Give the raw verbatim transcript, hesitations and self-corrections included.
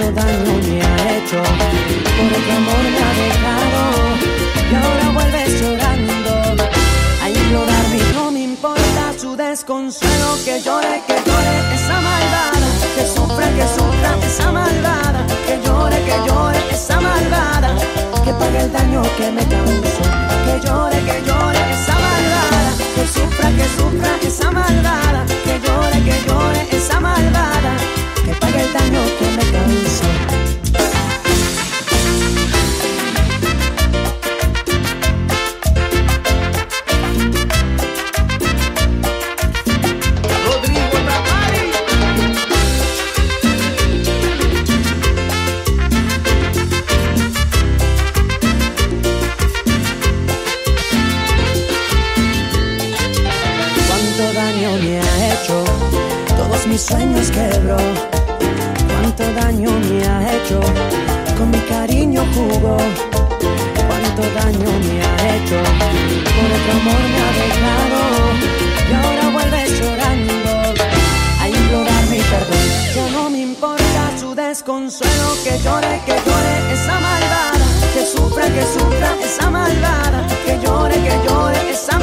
daño me ha hecho, por otro amor me ha dejado, y ahora vuelves llorando a implorarme. No me importa su desconsuelo, que llore, que llore esa malvada, que sufra, que sufra esa malvada, que llore, que llore esa malvada, que pague el daño que me causó, que llore, que llore esa malvada, que sufra, que sufra esa malvada, que llore, que llore esa malvada, que pague el daño que me causó. Mis sueños quebró, cuánto daño me ha hecho, con mi cariño jugó, cuánto daño me ha hecho, por otro amor me ha dejado, y ahora vuelve llorando a implorar mi perdón. Ya no me importa su desconsuelo, que llore, que llore esa malvada, que sufra, que sufra esa malvada, que llore, que llore esa